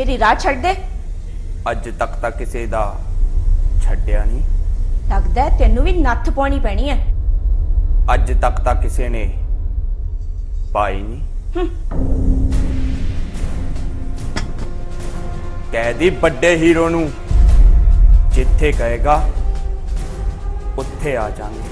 मेरी राह छड़ दे। अज तक तां किसे दा छड्डिया नहीं। लगदा है तेनू भी नत्थ पाउणी पैणी है। अज तक तां किसे ने पाई नहीं। कह दी बड़े हीरो नू जिथे कहेगा उत्थे आ जाएंगे।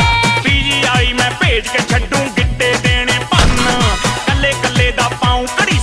भेज के छड्डू गिट्टे देने भन्न कल्ले कल्ले दा पाऊं